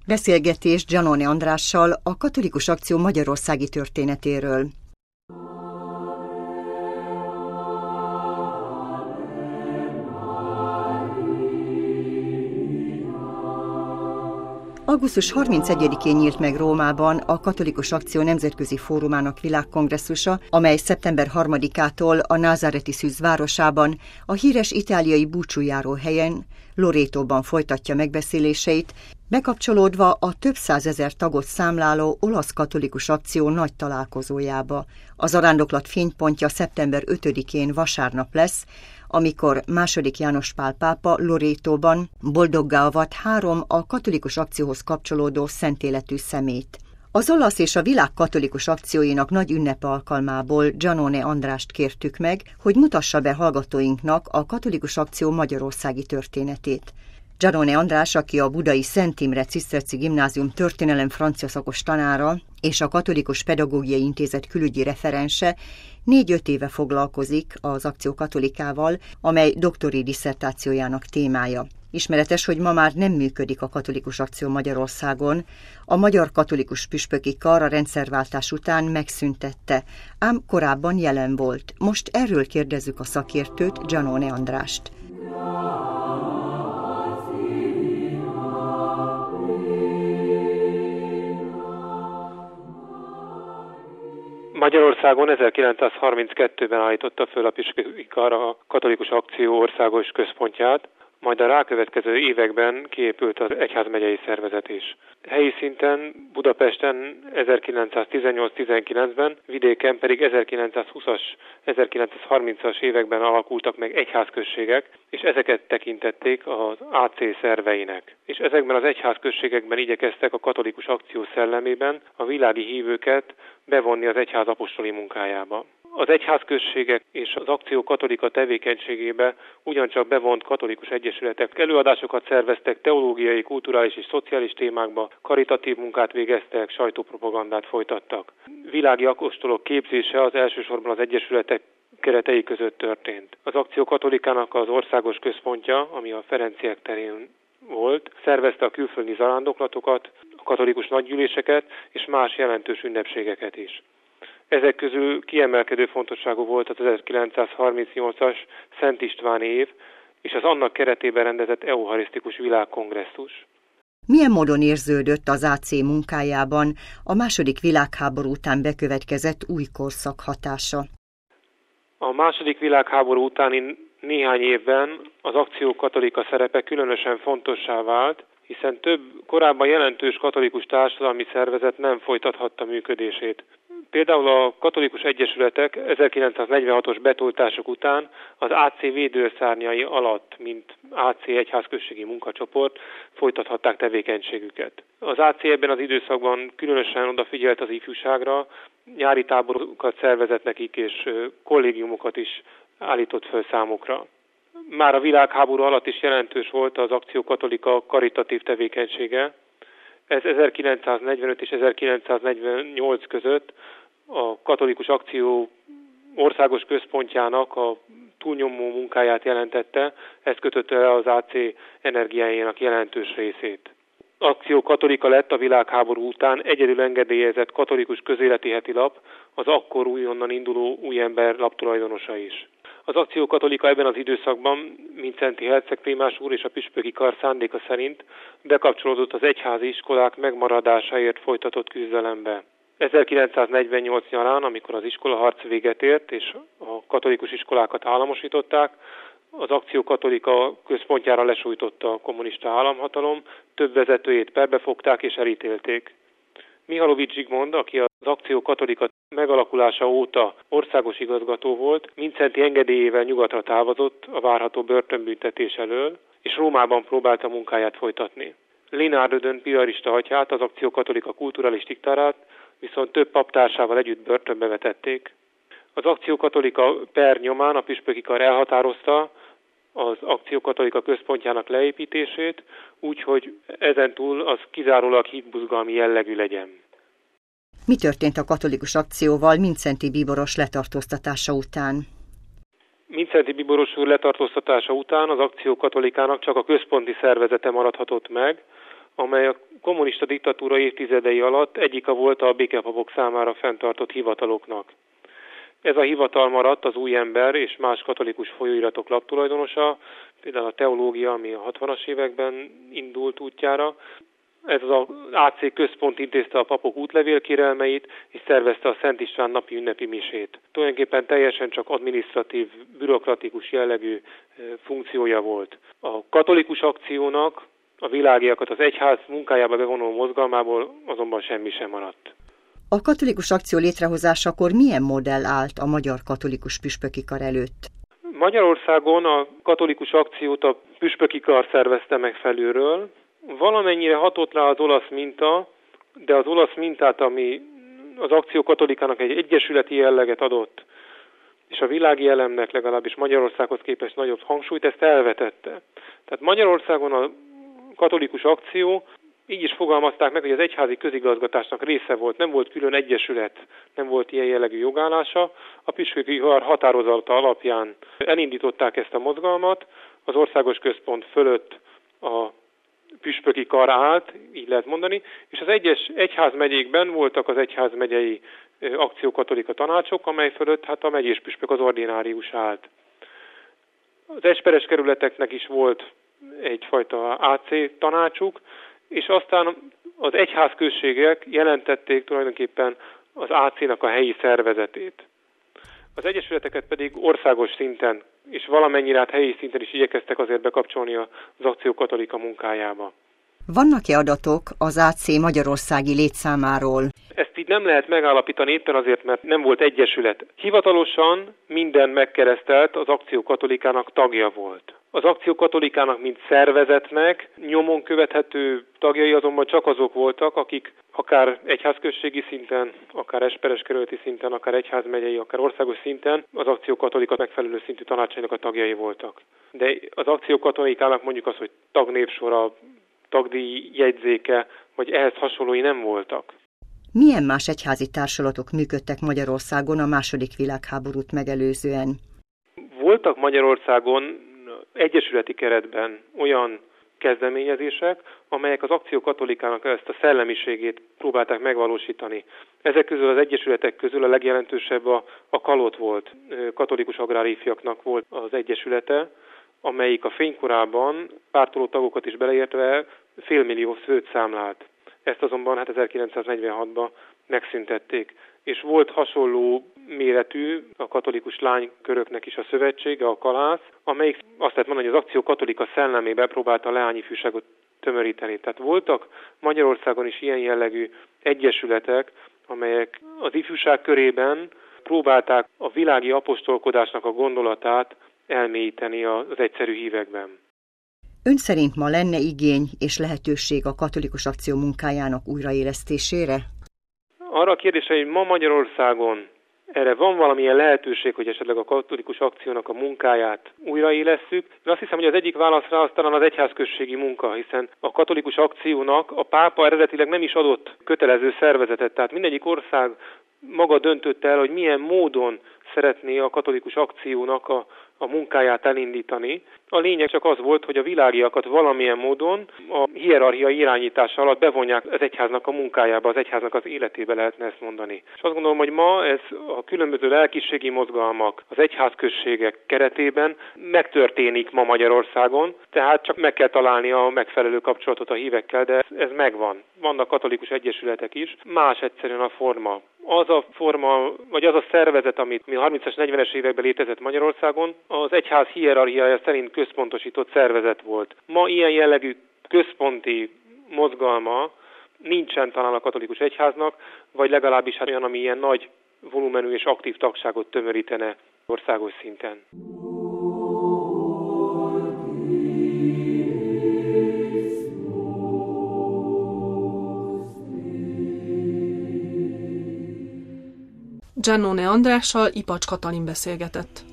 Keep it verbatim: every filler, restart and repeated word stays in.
Beszélgetés Giannone Andrással a Katolikus Akció magyarországi történetéről. augusztus harmincegyedikén nyílt meg Rómában a Katolikus Akció Nemzetközi Fórumának világkongresszusa, amely szeptember harmadikától a názáreti Szűz városában, a híres itáliai búcsújáró helyen, Loretóban folytatja megbeszéléseit, bekapcsolódva a több százezer tagot számláló olasz katolikus akció nagy találkozójába. A zarándoklat fénypontja szeptember ötödikén vasárnap lesz, amikor második János Pál pápa Loretóban boldoggá avat három a katolikus akcióhoz kapcsolódó szentéletű szemét. Az olasz és a világ katolikus akcióinak nagy ünnepe alkalmából Giannone Andrást kértük meg, hogy mutassa be hallgatóinknak a Katolikus Akció magyarországi történetét. Giannone András, aki a budai Szent Imre Ciszterci Gimnázium történelem francia szakos tanára és a Katolikus Pedagógiai Intézet külügyi referense, négy-öt éve foglalkozik az Akció Katolikával, amely doktori disszertációjának témája. Ismeretes, hogy ma már nem működik a Katolikus Akció Magyarországon. A Magyar Katolikus Püspöki Kar a rendszerváltás után megszüntette, ám korábban jelen volt. Most erről kérdezzük a szakértőt, Giannone Andrást. Magyarországon ezerkilencszázharminckettőben állította föl a Püspöki Kar a Katolikus Akció országos központját, majd a rákövetkező években kiépült az egyházmegyei szervezet is. Helyi szinten Budapesten ezerkilencszáztizennyolc-tizenkilencben, vidéken pedig ezerkilencszázhúszas, ezerkilencszázharmincas években alakultak meg egyházközségek, és ezeket tekintették az á cé szerveinek. És ezekben az egyházközségekben igyekeztek a katolikus akció szellemében a világi hívőket bevonni az egyház apostoli munkájába. Az egyházközségek és az akció katolika tevékenységébe ugyancsak bevont katolikus egyesületek előadásokat szerveztek, teológiai, kulturális és szociális témákba, karitatív munkát végeztek, sajtópropagandát folytattak. Világi apostolok képzése az elsősorban az egyesületek keretei között történt. Az Akció Katolikának az országos központja, ami a Ferenciek terén volt, szervezte a külföldi zarándoklatokat, a katolikus nagygyűléseket és más jelentős ünnepségeket is. Ezek közül kiemelkedő fontosságú volt az ezerkilencszázharmincnyolcas Szent Istváni év és az annak keretében rendezett eucharisztikus világkongresszus. Milyen módon érződött az á cé munkájában a második világháború után bekövetkezett új korszak hatása? A második világháború utáni néhány évben az Akció Katolika szerepe különösen fontossá vált, hiszen több korábban jelentős katolikus társadalmi szervezet nem folytathatta működését. Például a katolikus egyesületek ezerkilencszáznegyvenhatos betoltások után az á cé védőszárnyai alatt, mint á cé egyházközségi munkacsoport folytathatták tevékenységüket. Az á cé ebben az időszakban különösen odafigyelt az ifjúságra, nyári táborokat szervezett nekik és kollégiumokat is állított föl számukra. Már a világháború alatt is jelentős volt az Akció Katolika karitatív tevékenysége. Ez ezerkilencszáznegyvenöt és ezerkilencszáznegyvennyolc között a Katolikus Akció országos központjának a túlnyomó munkáját jelentette, ez kötötte el az á cé energiájának jelentős részét. Akció Katolika lett a világháború után egyedül engedélyezett katolikus közéleti hetilap, az akkor újonnan induló Újember laptulajdonosa is. Az Akció Katolika ebben az időszakban, mint Szenti Herceg Prímás úr és a Püspöki Kar szándéka szerint bekapcsolódott az egyházi iskolák megmaradásáért folytatott küzdelembe. ezerkilencszáznegyvennyolc nyarán, amikor az iskolaharc véget ért és a katolikus iskolákat államosították, az Akció Katolika központjára lesújtotta a kommunista államhatalom, több vezetőjét perbefogták és elítélték. Mihálovics Zsigmond, aki az Akció Katolika megalakulása óta országos igazgató volt, Mindszenty engedélyével nyugatra távozott a várható börtönbüntetés elől, és Rómában próbálta munkáját folytatni. Lénár Rödön piarista atyát, az Akció Katolika kulturális tiktárát viszont több paptársával együtt börtönbe vetették. Az Akció Katolika per nyomán a Püspöki Kar elhatározta az Akció Katolika központjának leépítését, úgyhogy ezentúl az kizárólag hitbuzgalmi jellegű legyen. Mi történt a katolikus akcióval Mindszenty bíboros letartóztatása után? Mindszenty bíboros úr letartóztatása után az Akció Katolikának csak a központi szervezete maradhatott meg, amely a kommunista diktatúra évtizedei alatt egyike volt a békepapok számára fenntartott hivataloknak. Ez a hivatal maradt az Új Ember és más katolikus folyóiratok laptulajdonosa, például a Teológia, ami a hatvanas években indult útjára. Ez az á cé központ intézte a papok útlevélkérelmeit, és szervezte a Szent István napi ünnepi misét. Tulajdonképpen teljesen csak adminisztratív, bürokratikus jellegű funkciója volt. A katolikus akciónak a világiakat az egyház munkájába bevonó mozgalmából azonban semmi sem maradt. A katolikus akció létrehozásakor milyen modell állt a magyar katolikus püspöki kar előtt? Magyarországon a katolikus akciót a püspöki kar szervezte meg felülről. Valamennyire hatott rá az olasz minta, de az olasz mintát, ami az akció katolikának egy egyesületi jelleget adott, és a világi elemnek legalábbis Magyarországhoz képest nagyobb hangsúlyt, ezt elvetette. Tehát Magyarországon a katolikus akció, így is fogalmazták meg, hogy az egyházi közigazgatásnak része volt, nem volt külön egyesület, nem volt ilyen jellegű jogállása. A püspöki kar határozata alapján elindították ezt a mozgalmat, az országos központ fölött a püspöki kar állt, így lehet mondani, és az egyes egyházmegyékben voltak az egyházmegyei akciókatolika tanácsok, amely fölött hát a megyés püspök, az ordinárius állt. Az esperes kerületeknek is volt egyfajta á cé tanácsuk, és aztán az egyházközségek jelentették tulajdonképpen az á cénak a helyi szervezetét. Az egyesületeket pedig országos szinten, és valamennyire hát helyi szinten is igyekeztek azért bekapcsolni az akció katolika munkájába. Vannak-e adatok az á cé magyarországi létszámáról? Ezt így nem lehet megállapítani éppen azért, mert nem volt egyesület. Hivatalosan minden megkeresztelt az akció katolikának tagja volt. Az akció katolikának, mint szervezetnek nyomon követhető tagjai azonban csak azok voltak, akik akár egyházközségi szinten, akár esperes kerületi szinten, akár egyházmegyei, akár országos szinten az akció katolika megfelelő szintű tanácsainak a tagjai voltak. De az akció katolikának mondjuk az, hogy tagnévsora, tagdíj jegyzéke, vagy ehhez hasonlói nem voltak. Milyen más egyházi társulatok működtek Magyarországon a második világháborút megelőzően? Voltak Magyarországon egyesületi keretben olyan kezdeményezések, amelyek az akció katolikának ezt a szellemiségét próbálták megvalósítani. Ezek közül az egyesületek közül a legjelentősebb a, a Kalot volt, katolikus agrárifiaknak volt az egyesülete, amelyik a fénykorában pártoló tagokat is beleértve félmillió főt számlált. Ezt azonban hát ezerkilencszáznegyvenhatban megszüntették. És volt hasonló méretű a katolikus lányköröknek is a szövetsége, a Kalász, amelyik azt lehet mondani, hogy az akció katolika szellemébe próbálta a leányifjúságot tömöríteni. Tehát voltak Magyarországon is ilyen jellegű egyesületek, amelyek az ifjúság körében próbálták a világi apostolkodásnak a gondolatát elmélyíteni az egyszerű hívekben. Ön szerint ma lenne igény és lehetőség a katolikus akció munkájának újraélesztésére? Arra a kérdésre, hogy ma Magyarországon erre van valamilyen lehetőség, hogy esetleg a katolikus akciónak a munkáját újraélesszük. Én azt hiszem, hogy az egyik válaszra az talán az egyházközségi munka, hiszen a katolikus akciónak a pápa eredetileg nem is adott kötelező szervezetet, tehát mindegyik ország maga döntött el, hogy milyen módon szeretné a katolikus akciónak a, a munkáját elindítani. A lényeg csak az volt, hogy a világiakat valamilyen módon a hierarchia irányítása alatt bevonják az egyháznak a munkájába, az egyháznak az életébe, lehetne ezt mondani. És azt gondolom, hogy ma ez a különböző lelkiségi mozgalmak, az egyházközségek keretében megtörténik ma Magyarországon, tehát csak meg kell találni a megfelelő kapcsolatot a hívekkel, de ez, ez megvan. Vannak katolikus egyesületek is, más egyszerűen a forma. Az a forma, vagy az a szervezet, amit mi a harmincas, negyvenes években létezett Magyarországon, az egyház hierarchiája szerint központosított szervezet volt. Ma ilyen jellegű központi mozgalma nincsen talán a katolikus egyháznak, vagy legalábbis hát olyan, ami ilyen nagy volumenű és aktív tagságot tömörítene országos szinten. Giannone Andrással Ipacs Katalin beszélgetett.